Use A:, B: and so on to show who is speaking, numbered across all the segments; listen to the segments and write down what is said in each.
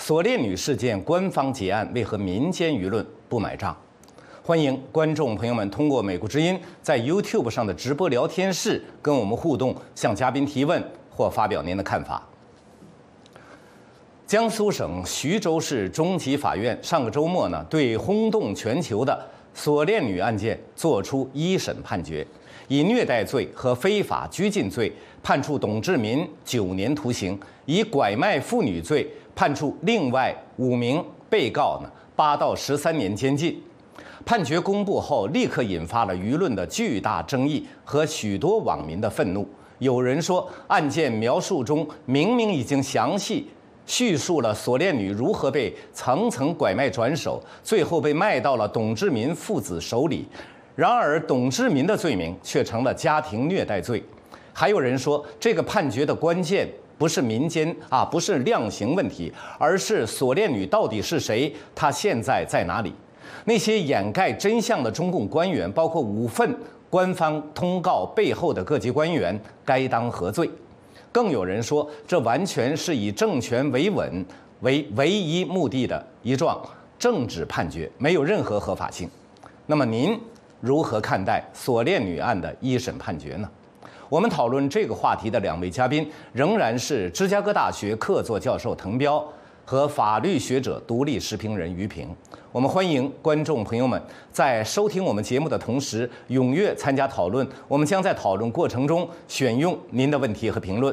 A: 锁链女事件官方结案，为何民间舆论不买账？欢迎观众朋友们通过美国之音在 YouTube 上的直播聊天室跟我们互动，向嘉宾提问或发表您的看法。江苏省徐州市中级法院上个周末对轰动全球的锁链女案件作出一审判决，以虐待罪和非法拘禁罪判处董志民9年徒刑，以拐卖妇女罪判处另外5名被告8到13年监禁。判决公布后，立刻引发了舆论的巨大争议和许多网民的愤怒。有人说，案件描述中明明已经详细叙述了锁链女如何被层层拐卖转手，最后被卖到了董志民父子手里。然而，董志民的罪名却成了家庭虐待罪。还有人说，这个判决的关键不是不是量刑问题，而是锁链女到底是谁，她现在在哪里？那些掩盖真相的中共官员，包括5份官方通告背后的各级官员，该当何罪？更有人说，这完全是以政权维稳为唯一目的的一桩政治判决，没有任何合法性。那么您如何看待锁链女案的一审判决呢？我们讨论这个话题的2位嘉宾仍然是芝加哥大学客座教授滕彪和法律学者、独立时评人于平。我们欢迎观众朋友们在收听我们节目的同时踊跃参加讨论，我们将在讨论过程中选用您的问题和评论。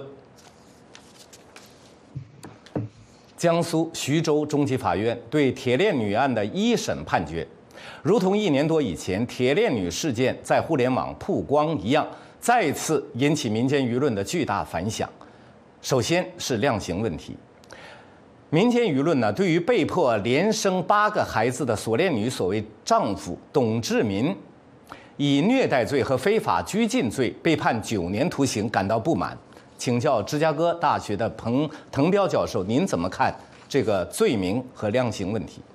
A: 江苏徐州中级法院对铁链女案的一审判决，如同1年多以前铁链女事件在互联网曝光一样，再次引起民间舆论的巨大反响。首先是量刑问题，民间舆论对于被迫连生8个孩子的锁链女所谓丈夫董志民以虐待罪和非法拘禁罪被判9年徒刑感到不满。请教芝加哥大学的滕彪教授，您怎么看这个罪名和量刑问题？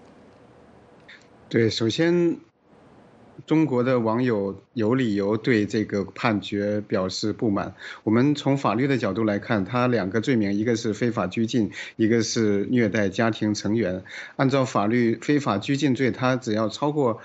B: 对，首先，中国的网友有理由对这个判决表示不满。我们从法律的角度来看，它2个罪名，一个是非法拘禁，一个是虐待家庭成员。按照法律，非法拘禁罪，它只要超过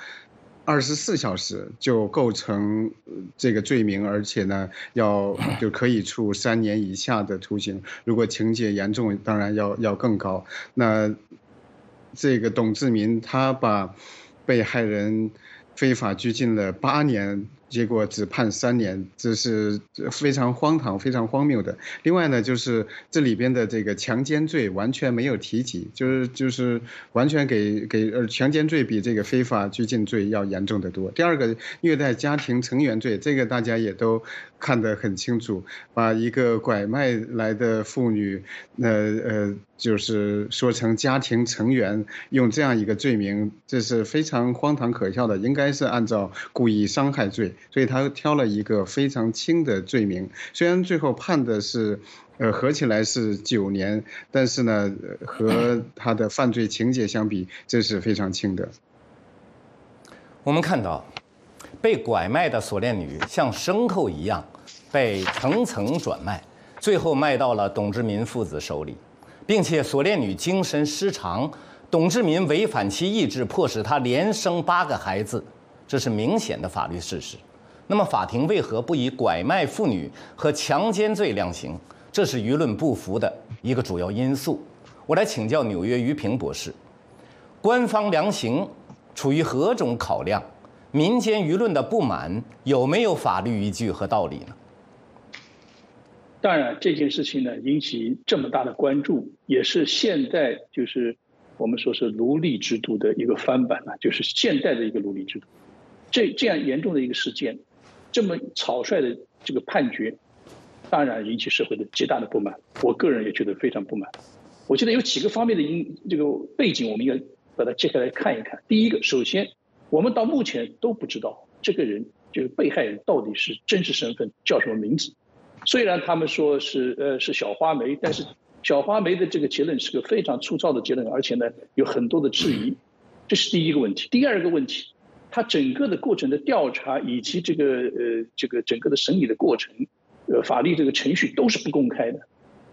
B: 24小时就构成这个罪名，而且呢，就可以处3年以下的徒刑。如果情节严重，当然要更高。那这个董志民他把被害人非法拘禁了8年，结果只判3年，这是非常荒唐、非常荒谬的。另外呢，就是这里边的这个强奸罪完全没有提及，就是完全给强奸罪比这个非法拘禁罪要严重得多。第二个，虐待家庭成员罪，这个大家也都看得很清楚，把一个拐卖来的妇女，就是说成家庭成员，用这样一个罪名，这是非常荒唐可笑的，应该是按照故意伤害罪，所以他挑了一个非常轻的罪名。虽然最后判的是，合起来是9年，但是呢，和他的犯罪情节相比，这是非常轻的。
A: 我们看到，被拐卖的锁链女像牲口一样被层层转卖，最后卖到了董志民父子手里，并且锁链女精神失常，董志民违反其意志，迫使她连生8个孩子，这是明显的法律事实。那么法庭为何不以拐卖妇女和强奸罪量刑？这是舆论不服的一个主要因素。我来请教纽约于平博士，官方量刑处于何种考量？民间舆论的不满有没有法律依据和道理呢？
C: 当然，这件事情呢引起这么大的关注，也是现代就是我们说是奴隶制度的一个翻版就是现代的一个奴隶制度。这样严重的一个事件，这么草率的这个判决，当然引起社会的极大的不满。我个人也觉得非常不满。我觉得有几个方面的这个背景，我们应该把它揭开来看一看。第一个，首先我们到目前都不知道这个人就是被害人到底是真实身份叫什么名字。虽然他们说是小花梅，但是小花梅的这个结论是个非常粗糙的结论，而且呢有很多的质疑。这是第一个问题。第二个问题，它整个的过程的调查以及这个整个的审理的过程，法律这个程序都是不公开的。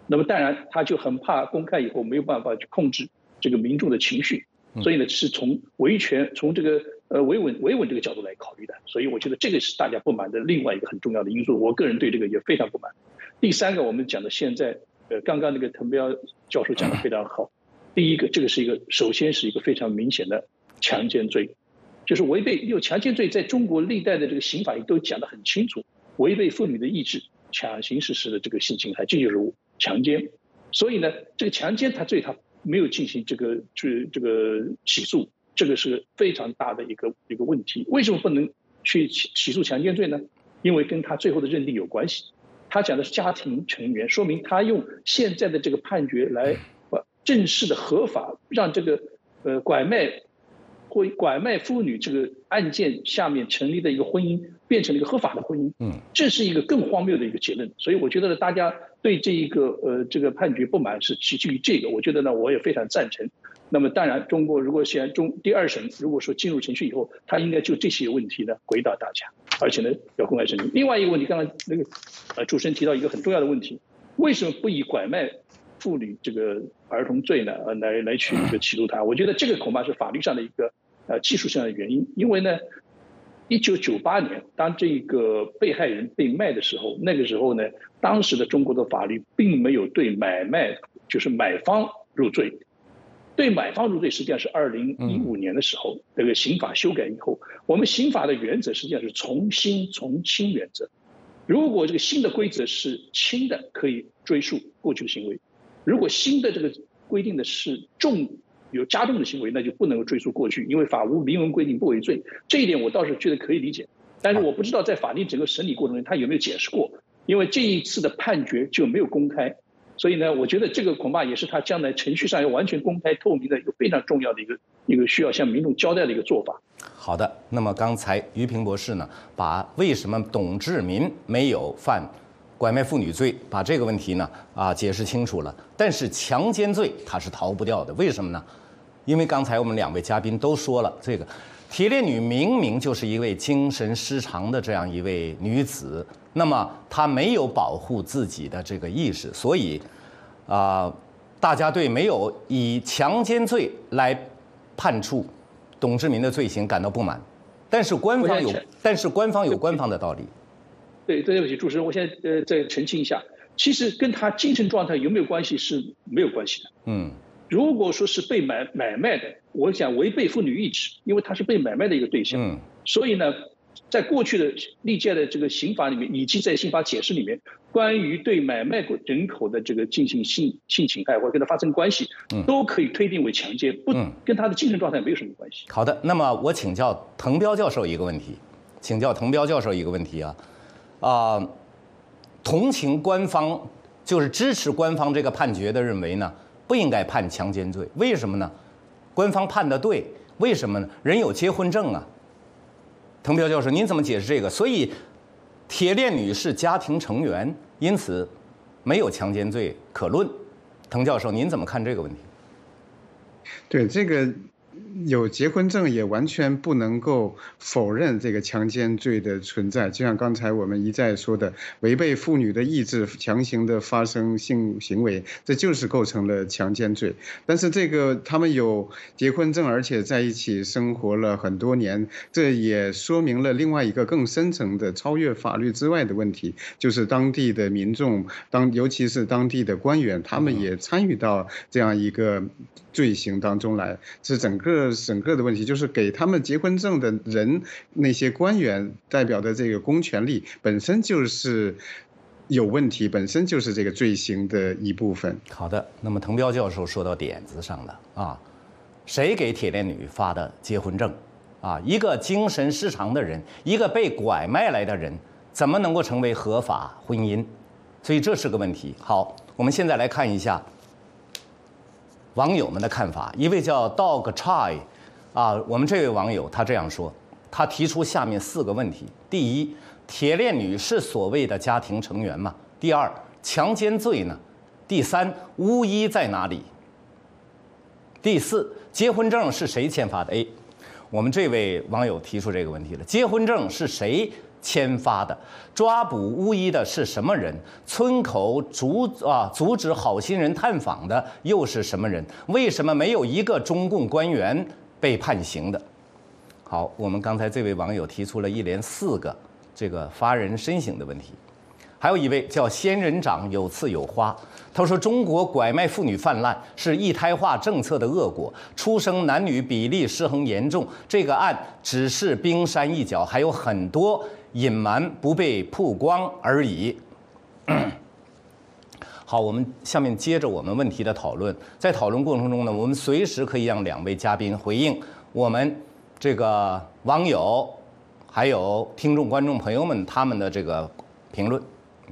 C: 那么当然他就很怕公开以后没有办法去控制这个民众的情绪，所以呢是从维权从这个维稳这个角度来考虑的。所以我觉得这个是大家不满的另外一个很重要的因素。我个人对这个也非常不满。第三个，我们讲的现在刚刚那个滕彪教授讲的非常好。第一个，这个是首先是一个非常明显的强奸罪，就是强奸罪在中国历代的这个刑法里都讲得很清楚，违背妇女的意志强行实施的这个性侵害，这就是强奸。所以呢，这个强奸他没有进行这个起诉，这个是非常大的一个问题。为什么不能去起诉强奸罪呢？因为跟他最后的认定有关系。他讲的是家庭成员，说明他用现在的这个判决来正式的合法让这个拐卖妇女这个案件下面成立的一个婚姻变成了一个合法的婚姻，这是一个更荒谬的一个结论。所以我觉得呢，大家对这个判决不满是基于这个，我觉得呢我也非常赞成。那么当然，中国如果现在第二审如果说进入程序以后，他应该就这些问题呢回答大家，而且呢要公开声明。另外一个问题，刚才那个主持人提到一个很重要的问题，为什么不以拐卖妇女这个儿童罪呢来去起诉他？我觉得这个恐怕是法律上的一个技术上的原因。因为呢1998年当这个被害人被卖的时候，那个时候呢当时的中国的法律并没有对买卖就是买方入罪。对买方入罪实际上是2015年的时候，这个刑法修改以后，我们刑法的原则实际上是从轻从轻原则。如果这个新的规则是轻的，可以追溯过去的行为；如果新的这个规定的是有加重的行为，那就不能够追溯过去，因为法无明文规定不为罪。这一点我倒是觉得可以理解，但是我不知道在法律整个审理过程中他有没有解释过，因为这一次的判决就没有公开。所以呢，我觉得这个恐怕也是他将来程序上要完全公开透明的一个非常重要的一个需要向民众交代的一个做法。
A: 好的，那么刚才于平博士呢，把为什么董志民没有犯拐卖妇女罪，把这个问题呢解释清楚了。但是强奸罪他是逃不掉的，为什么呢？因为刚才我们两位嘉宾都说了，这个铁链女明明就是一位精神失常的这样一位女子，那么她没有保护自己的这个意识，所以大家对没有以强奸罪来判处董志民的罪行感到不满，但是官方有官方的道理。
C: 对不起，主持人，我现在再澄清一下，其实跟他精神状态有没有关系是没有关系的。如果说是被买卖的，我想违背妇女意志，因为他是被买卖的一个对象。所以呢，在过去的历届的这个刑法里面，以及在刑法解释里面，关于对买卖人口的这个进行性侵害或者跟他发生关系，都可以推定为强奸，跟他的精神状态没有什么关系。
A: 好的，那么我请教滕彪教授一个问题，同情官方就是支持官方这个判决的认为呢，不应该判强奸罪，为什么呢？官方判的对，为什么呢？人有结婚证啊。滕彪教授，您怎么解释这个？所以，铁链女是家庭成员，因此没有强奸罪可论。滕教授，您怎么看这个问题？
B: 对这个。有结婚证也完全不能够否认这个强奸罪的存在，就像刚才我们一再说的，违背妇女的意志强行的发生性行为，这就是构成了强奸罪。但是这个他们有结婚证，而且在一起生活了很多年，这也说明了另外一个更深层的超越法律之外的问题，就是当地的民众，尤其是当地的官员，他们也参与到这样一个罪行当中来，是整个的问题，就是给他们结婚证的人，那些官员代表的这个公权力本身就是有问题，本身就是这个罪行的一部分。
A: 好的，那么滕彪教授说到点子上了谁给铁链女发的结婚证一个精神失常的人，一个被拐卖来的人，怎么能够成为合法婚姻？所以这是个问题。好，我们现在来看一下网友们的看法。一位叫 Dog Chai 我们这位网友他这样说，他提出下面4个问题：第一，铁链女是所谓的家庭成员吗？第二，强奸罪呢？第三，巫医在哪里？第四，结婚证是谁签发的？我们这位网友提出这个问题了，结婚证是谁签发的。抓捕巫医的是什么人？村口阻止好心人探访的又是什么人？为什么没有一个中共官员被判刑的？好，我们刚才这位网友提出了一连4个这个发人深省的问题。还有一位叫仙人掌有刺有花，他说中国拐卖妇女泛滥是一胎化政策的恶果，出生男女比例失衡严重。这个案只是冰山一角，还有很多隐瞒不被曝光而已。好，我们下面接着我们问题的讨论。在讨论过程中呢，我们随时可以让2位嘉宾回应我们这个网友还有听众观众朋友们他们的这个评论。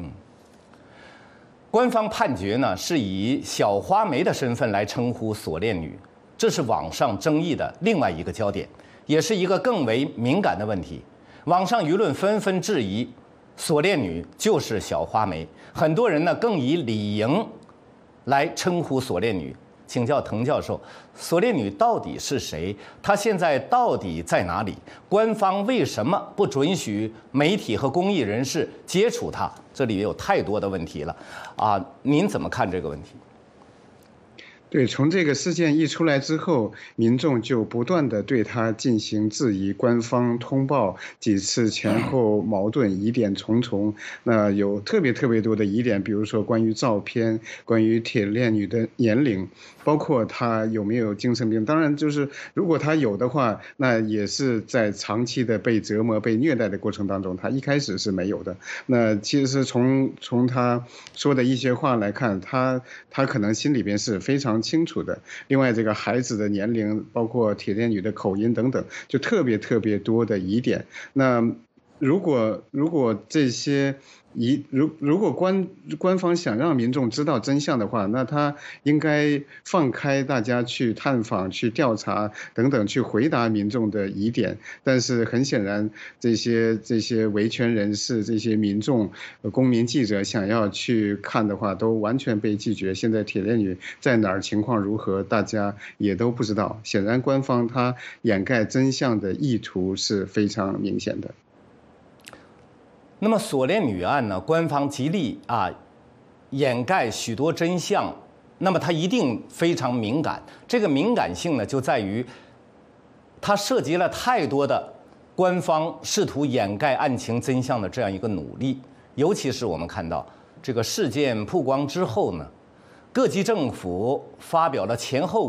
A: 官方判决呢是以小花梅的身份来称呼锁链女，这是网上争议的另外一个焦点，也是一个更为敏感的问题。网上舆论纷纷质疑锁链女就是小花梅，很多人呢更以李莹来称呼锁链女。请教滕教授，锁链女到底是谁？她现在到底在哪里？官方为什么不准许媒体和公益人士接触她？这里有太多的问题了，您怎么看这个问题？
B: 对，从这个事件一出来之后，民众就不断的对他进行质疑，官方通报几次前后矛盾，疑点重重。那有特别多的疑点，比如说关于照片，关于铁链女的年龄，包括她有没有精神病。当然，就是如果她有的话，那也是在长期的被折磨、被虐待的过程当中，她一开始是没有的。那其实从她说的一些话来看，她可能心里边是非常清楚的。另外，这个孩子的年龄，包括铁链女的口音等等，就特别多的疑点。那如果这些如果官方想让民众知道真相的话，那他应该放开大家去探访、去调查等等，去回答民众的疑点。但是很显然，这些维权人士、这些民众、公民记者想要去看的话，都完全被拒绝。现在铁链女在哪儿，情况如何，大家也都不知道。显然，官方他掩盖真相的意图是非常明显的。
A: 那么锁链女案呢？官方极力掩盖许多真相，那么它一定非常敏感。这个敏感性呢，就在于它涉及了太多的官方试图掩盖案情真相的这样一个努力。尤其是我们看到这个事件曝光之后呢，各级政府发表了前后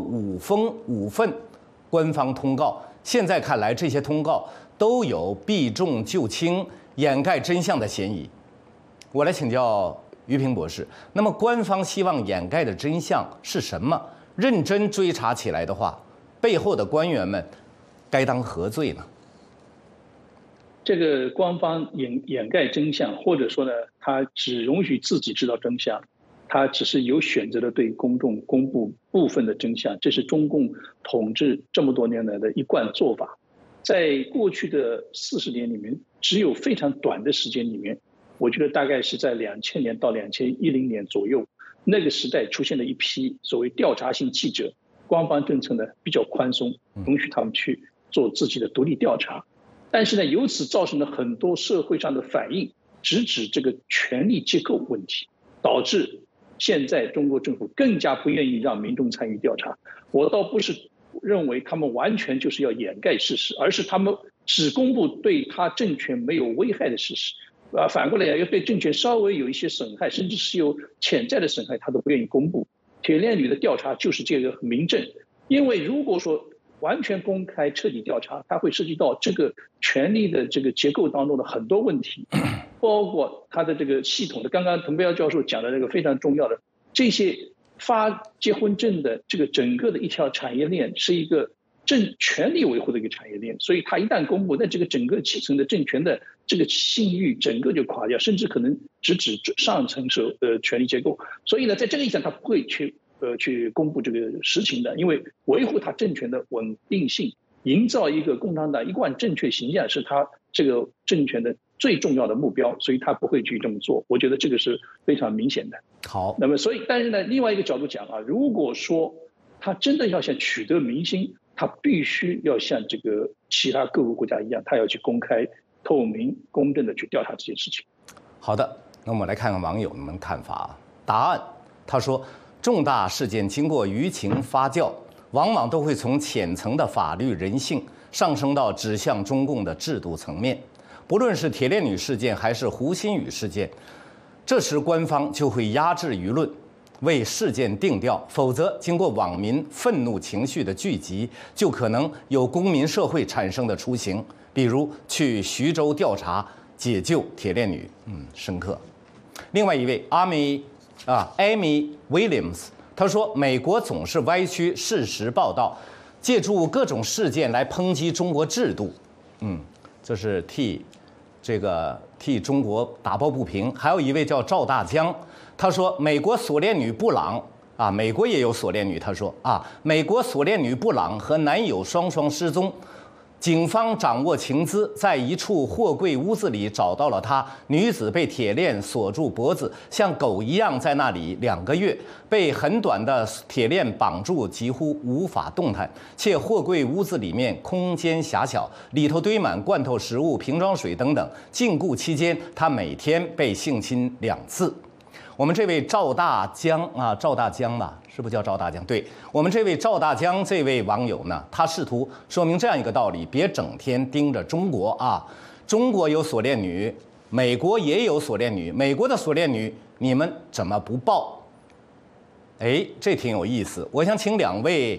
A: 5份官方通告。现在看来，这些通告都有避重就轻、掩盖真相的嫌疑。我来请教于平博士，那么官方希望掩盖的真相是什么？认真追查起来的话，背后的官员们该当何罪呢？
C: 这个官方掩盖真相，或者说呢，他只容许自己知道真相，他只是有选择的对公众公布部分的真相，这是中共统治这么多年来的一贯做法。在过去的40年里面，只有非常短的时间里面，我觉得大概是在2000年到2010年左右，那个时代出现了一批所谓调查性记者，官方政策呢比较宽松，容许他们去做自己的独立调查。但是呢，由此造成了很多社会上的反应，直指这个权力结构问题，导致现在中国政府更加不愿意让民众参与调查。我倒不是认为他们完全就是要掩盖事实，而是他们只公布对他政权没有危害的事实，反过来要对政权稍微有一些损害，甚至是有潜在的损害，他都不愿意公布。铁链女的调查就是这个明证，因为如果说完全公开彻底调查，它会涉及到这个权力的这个结构当中的很多问题，包括它的这个系统的，刚刚滕彪教授讲的这个非常重要的，这些发结婚证的这个整个的一条产业链是一个权力维护的一个产业链，所以它一旦公布，那这个整个基层的政权的这个信誉整个就垮掉，甚至可能直指上层权力结构。所以呢，在这个意义上，他不会去公布这个实情的，因为维护他政权的稳定性，营造一个共产党一贯正确形象是他这个政权的最重要的目标，所以他不会去这么做。我觉得这个是非常明显的。
A: 好，
C: 那么但是呢，另外一个角度讲如果说他真的要想取得民心，他必须要像这个其他各个国家一样，他要去公开透明、公正的去调查这件事情。
A: 好的，那我们来看看网友们看法。答案，他说，重大事件经过舆情发酵，往往都会从浅层的法律人性上升到指向中共的制度层面。不论是铁链女事件还是胡鑫宇事件，这时官方就会压制舆论，为事件定调，否则经过网民愤怒情绪的聚集，就可能有公民社会产生的雏形，比如去徐州调查解救铁链女，深刻。另外一位Amy Williams， 他说，美国总是歪曲事实报道，借助各种事件来抨击中国制度，这是替中国打抱不平。还有一位叫赵大江，他说，美国锁链女布朗美国也有锁链女，他说美国锁链女布朗和男友双失踪。警方掌握情资，在一处货柜屋子里找到了她。女子被铁链锁住脖子，像狗一样在那里2个月，被很短的铁链绑住，几乎无法动弹。且货柜屋子里面空间狭小，里头堆满罐头食物、瓶装水等等。禁锢期间，她每天被性侵2次。我们这位赵大江赵大江吧，是不是叫赵大江？对，我们这位赵大江这位网友呢，他试图说明这样一个道理：别整天盯着中国中国有锁链女，美国也有锁链女，美国的锁链女你们怎么不报？这挺有意思。我想请两位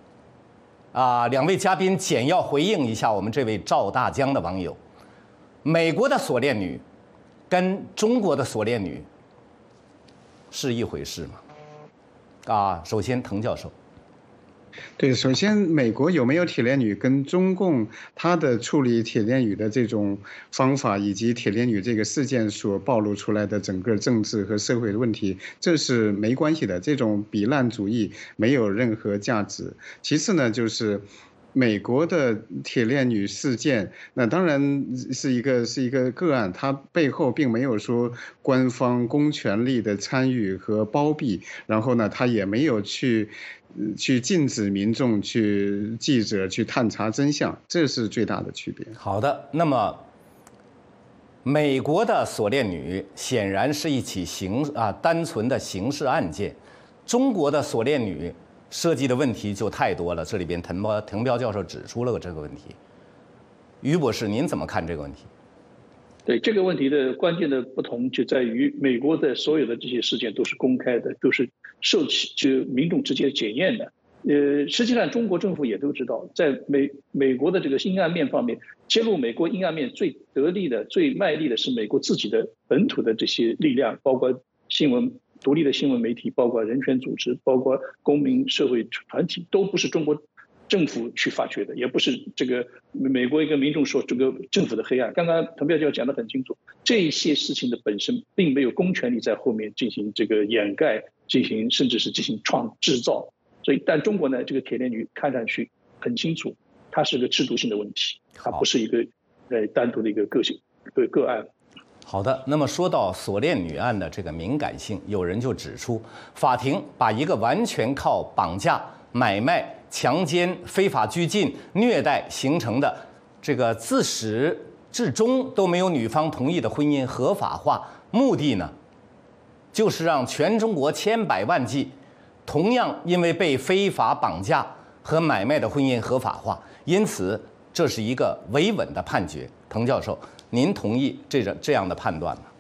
A: 嘉宾简要回应一下我们这位赵大江的网友：美国的锁链女跟中国的锁链女是一回事吗？首先，滕教授。
B: 对，首先，美国有没有铁链女跟中共他的处理铁链女的这种方法，以及铁链女这个事件所暴露出来的整个政治和社会的问题，这是没关系的。这种比烂主义没有任何价值。其次呢，就是美国的铁链女事件，那当然是一个个案，它背后并没有说官方公权力的参与和包庇，然后呢，它也没有去禁止民众记者去探查真相，这是最大的区别。
A: 好的，那么美国的锁链女显然是一起单纯的刑事案件，中国的锁链女涉及的问题就太多了，这里边滕彪教授指出了这个问题。于博士，您怎么看这个问题？
C: 对，这个问题的关键的不同就在于，美国的所有的这些事件都是公开的，都是受民众直接检验的。实际上中国政府也都知道，在美国的这个阴暗面方面，揭露美国阴暗面最得力的、最卖力的是美国自己的本土的这些力量，包括独立的新闻媒体，包括人权组织，包括公民社会团体，都不是中国政府去发掘的，也不是这个美国一个民众说这个政府的黑暗。刚刚滕彪教授讲得很清楚，这些事情的本身并没有公权力在后面进行这个掩盖，甚至是进行制造。所以，但中国呢，这个铁链女看上去很清楚，它是个制度性的问题，它不是一个单独的一个个案。
A: 好的，那么说到锁链女案的这个敏感性，有人就指出，法庭把一个完全靠绑架、买卖、强奸、非法拘禁、虐待形成的这个自始至终都没有女方同意的婚姻合法化，目的呢，就是让全中国千百万计同样因为被非法绑架和买卖的婚姻合法化，因此这是一个维稳的判决。滕教授，您同意这样的判断吗？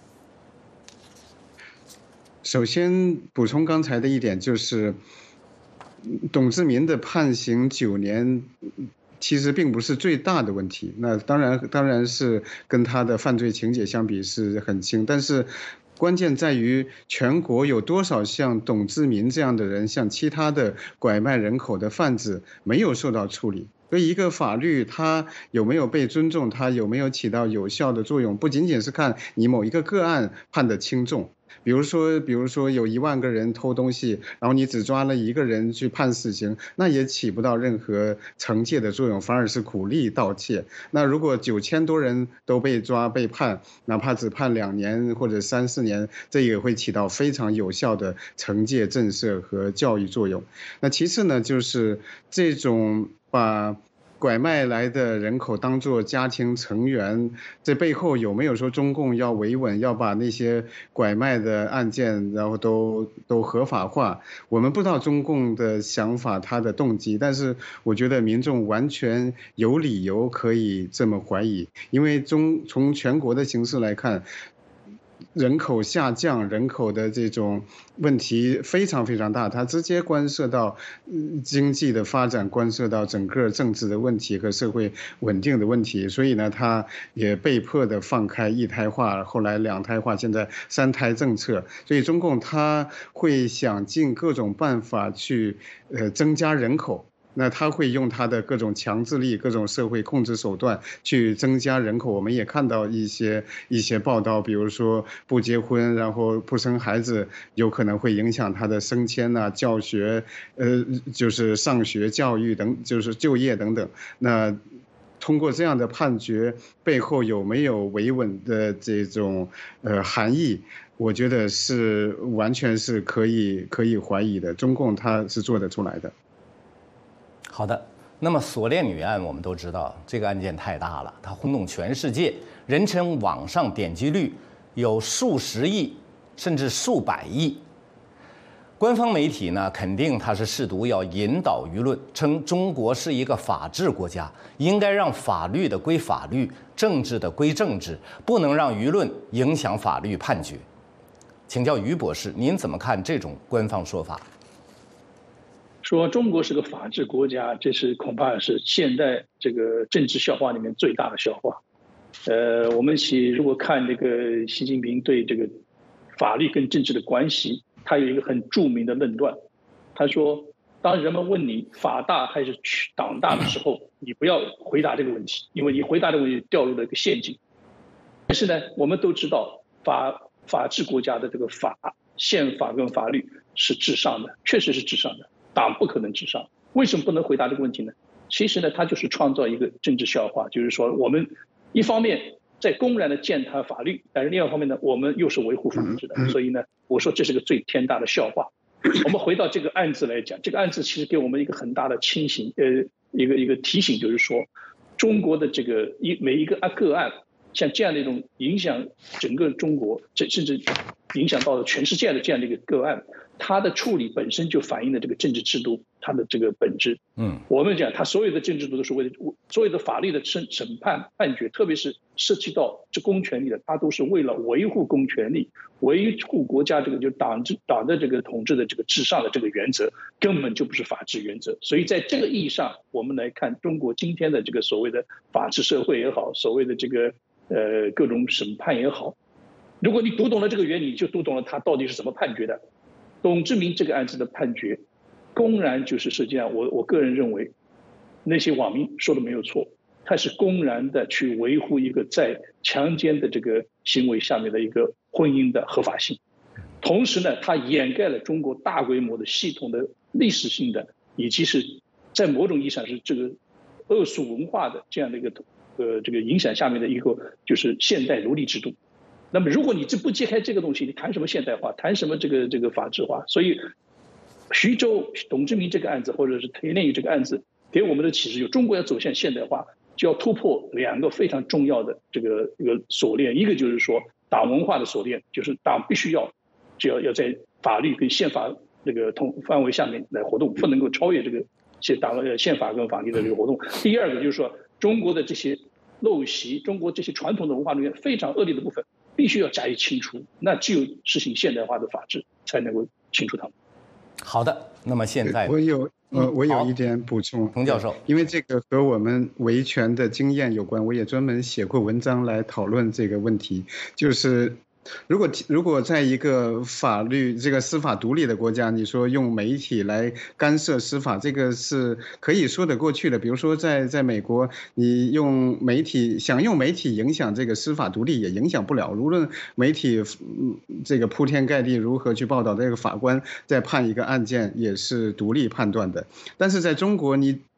B: 首先补充刚才的一点，就是董志民的判刑9年，其实并不是最大的问题。那当然是跟他的犯罪情节相比是很轻，但是关键在于全国有多少像董志民这样的人，像其他的拐卖人口的贩子没有受到处理。所以一个法律它有没有被尊重，它有没有起到有效的作用，不仅仅是看你某一个个案判的轻重。比如说有1万个人偷东西，然后你只抓了1个人去判死刑，那也起不到任何惩戒的作用，反而是鼓励盗窃。那如果9000多人都被抓被判，哪怕只判2年或者3、4年，这也会起到非常有效的惩戒震慑和教育作用。那其次呢，就是这种把拐卖来的人口当作家庭成员，这背后有没有说中共要维稳，要把那些拐卖的案件，然后都合法化？我们不知道中共的想法，他的动机，但是我觉得民众完全有理由可以这么怀疑，因为从全国的形势来看，人口下降，人口的这种问题非常非常大，它直接关涉到经济的发展，关涉到整个政治的问题和社会稳定的问题。所以呢，它也被迫的放开一胎化，后来两胎化，现在三胎政策。所以中共它会想尽各种办法去增加人口。那他会用他的各种强制力、各种社会控制手段去增加人口。我们也看到一些报道，比如说不结婚，然后不生孩子，有可能会影响他的升迁呐、教学，就是上学、教育等，就是就业等等。那通过这样的判决背后有没有维稳的这种含义？我觉得是完全是可以怀疑的。中共他是做得出来的。
A: 好的，那么锁链女案我们都知道，这个案件太大了，它轰动全世界，人称网上点击率有数十亿甚至数百亿。官方媒体呢，肯定它是试图要引导舆论，称中国是一个法治国家，应该让法律的归法律，政治的归政治，不能让舆论影响法律判决。请教于博士，您怎么看这种官方说法？
C: 说中国是个法治国家，这是恐怕是现代这个政治笑话里面最大的笑话。我们如果看这个习近平对这个法律跟政治的关系，他有一个很著名的论断。他说，当人们问你法大还是党大的时候，你不要回答这个问题，因为你回答这个问题掉入了一个陷阱。但是呢，我们都知道法治国家的这个宪法跟法律是至上的，确实是至上的。党不可能至上，为什么不能回答这个问题呢？其实呢，它就是创造一个政治笑话，就是说我们一方面在公然的践踏法律，但是另外一方面呢，我们又是维护法治的，所以呢，我说这是个最天大的笑话。我们回到这个案子来讲，这个案子其实给我们一个很大的清醒，一个提醒，就是说，中国的这个每一个个案，像这样的一种影响整个中国，甚至影响到了全世界的这样的一个个案，它的处理本身就反映了这个政治制度它的这个本质。我们讲它所有的政治制度都是为了所有的法律的审判判决，特别是涉及到这公权力的，它都是为了维护公权力，维护国家这个就党的这个统治的这个至上的这个原则，根本就不是法治原则。所以在这个意义上，我们来看中国今天的这个所谓的法治社会也好，所谓的这个各种审判也好，如果你读懂了这个原理，就读懂了它到底是怎么判决的。董志明这个案子的判决，公然就是实际上我个人认为，那些网民说的没有错，他是公然的去维护一个在强奸的这个行为下面的一个婚姻的合法性，同时呢，他掩盖了中国大规模的系统的历史性的，以及是在某种意义上是这个恶俗文化的这样的一个这个影响下面的一个就是现代奴隶制度。那么如果你不揭开这个东西，你谈什么现代化，谈什么这个法治化？所以徐州董志明这个案子，或者是田炼宇这个案子，给我们的启示就中国要走向现代化，就要突破两个非常重要的这个一个锁链。一个就是说党文化的锁链，就是党必须要在法律跟宪法这个范围下面来活动，不能够超越这个宪法跟法律的这个活动。第二个就是说中国的这些陋习，中国这些传统的文化里面非常恶劣的部分，必须要加以清除，那只有实行现代化的法治才能够清除它们。
A: 好的，那么现在
B: 我有一点补充，
A: 彭教授，
B: 因为这个和我们维权的经验有关，我也专门写过文章来讨论这个问题，就是如果在一个这个司法独立的国家，你说用媒体来干涉司法，这个是可以说得过去的。比如说在美国，你想用媒体影响这个司法独立也影响不了。无论媒体这个铺天盖地如何去报道，这个法官在判一个案件也是独立判断的。但是在中国，你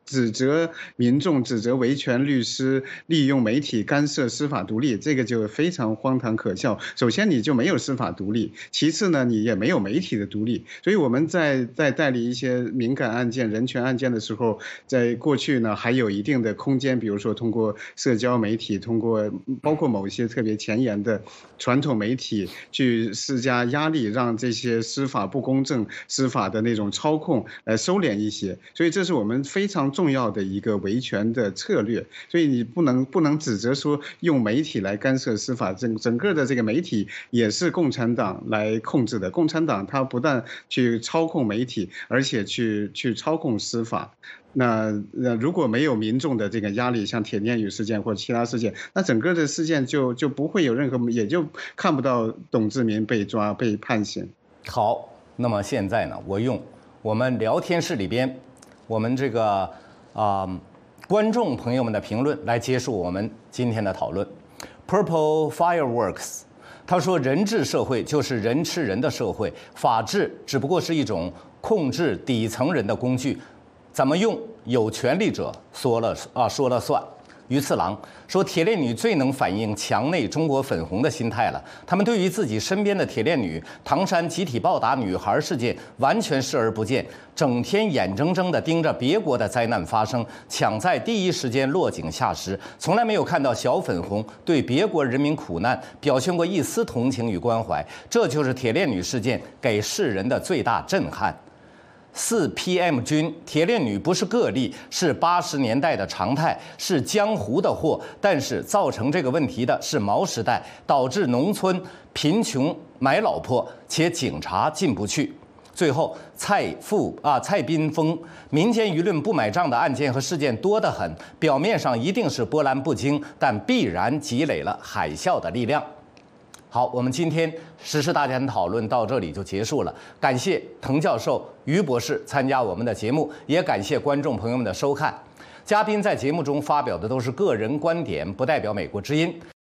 B: 指责民众、指责维权律师利用媒体干涉司法独立，这个就非常荒唐可笑。首先你就没有司法独立，其次呢你也没有媒体的独立。所以我们在代理一些敏感案件、人权案件的时候，在过去呢还有一定的空间，比如说通过社交媒体，通过包括某一些特别前沿的传统媒体去施加压力，让这些司法不公正、司法的那种操控来收敛一些。所以这是我们非常重要的一个维权的策略。所以你不能指责说用媒体来干涉司法，整个的这个媒体也是共产党来控制的。共产党它不但去操控媒体，而且去操控司法。那如果没有民众的这个压力，像铁链女事件或者其他事件，那整个的事件就不会有任何，也就看不到董志民被抓被判刑。
A: 好，那么现在呢，我用我们聊天室里边我们这个观众朋友们的评论来结束我们今天的讨论。Purple Fireworks 他说，人治社会就是人吃人的社会，法治只不过是一种控制底层人的工具，怎么用有权力者说了算。于次郎说，铁链女最能反映墙内中国粉红的心态了。他们对于自己身边的铁链女、唐山集体暴打女孩事件完全视而不见，整天眼睁睁地盯着别国的灾难发生，抢在第一时间落井下石，从来没有看到小粉红对别国人民苦难表现过一丝同情与关怀。这就是铁链女事件给世人的最大震撼。4PM 君，铁链女不是个例，是80年代的常态，是江湖的货。但是造成这个问题的是毛时代，导致农村贫穷买老婆，且警察进不去。最后，蔡斌峰，民间舆论不买账的案件和事件多得很，表面上一定是波澜不惊，但必然积累了海啸的力量。好，我们今天时事大家讨论到这里就结束了。感谢滕教授、于博士参加我们的节目，也感谢观众朋友们的收看。嘉宾在节目中发表的都是个人观点，不代表美国之音。